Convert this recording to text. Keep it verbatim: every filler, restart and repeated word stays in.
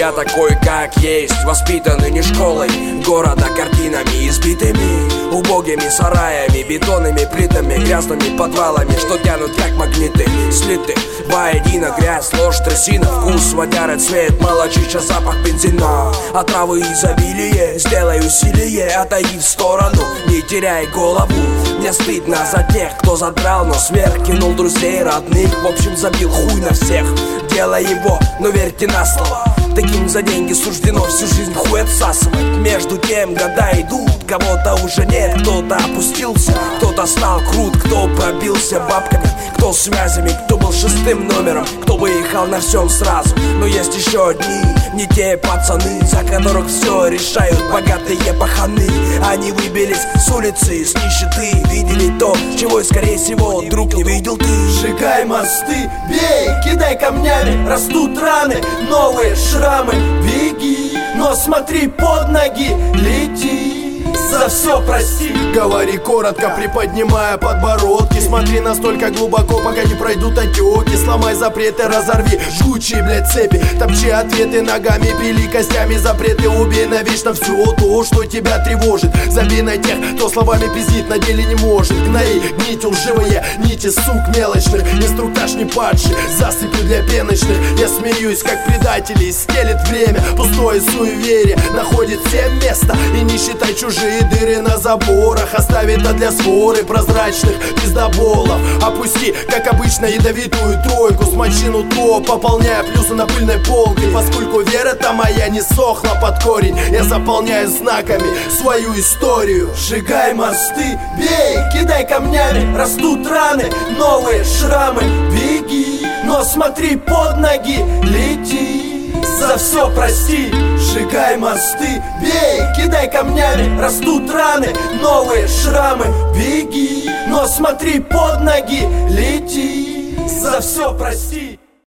Я такой, как есть, воспитанный не школой города, картинами избитыми, убогими сараями, бетонными плитами, грязными подвалами, что тянут как магниты, слиты воедино. Грязь, ложь, трясина, вкус, водяры, цвет, молочища, запах бензина, отравы изобилие. Сделай усилие, отойди в сторону, не теряй голову. Мне стыдно за тех, кто задрал, но сверх кинул друзей, родных, в общем забил хуй на всех. Делай его, но верьте на слово, таким за деньги суждено всю жизнь хуй отсасывать. Между тем года идут, кого-то уже нет, кто-то опустился, кто-то стал крут, кто пробился бабками, кто связями, кто был шестым номером, кто выехал на всем сразу. Но есть еще одни, не те пацаны, за которых все решают богатые паханы. Они выбились с улицы, с нищеты, видели то, чего и скорее всего друг не видел ты. Сжигай мосты, бей, кидай камнями, растут раны, новые шрамы. Беги, но смотри под ноги, лети, за все прости. Говори коротко, приподнимая подбородки. Смотри настолько глубоко, пока не пройдут отеки. Сломай запреты, разорви жгучие, блядь, цепи. Топчи ответы ногами, пили костями запреты. Убей навечно все то, что тебя тревожит. Забей на тех, кто словами пиздит, на деле не может. Гнои, нити лживые, нити сук мелочных. Инструктаж не падший, засыпи для пеночных. Я смеюсь, как предатели, стелет время. Пустое суеверие находит все место. И не считай чужие дыры на заборах, оставь это для своры прозрачных пиздоболов. Опусти, как обычно, ядовитую тройку, смочи нутро, пополняя плюсы на пыльной полке. Поскольку вера-то моя не сохла под корень, я заполняю знаками свою историю. Сжигай мосты, бей, кидай камнями, растут раны, новые шрамы. Беги, но смотри под ноги, лети, за все прости. Сжигай мосты, бей, кидай камнями, растут раны, новые шрамы. Беги, но смотри под ноги, лети, за все прости.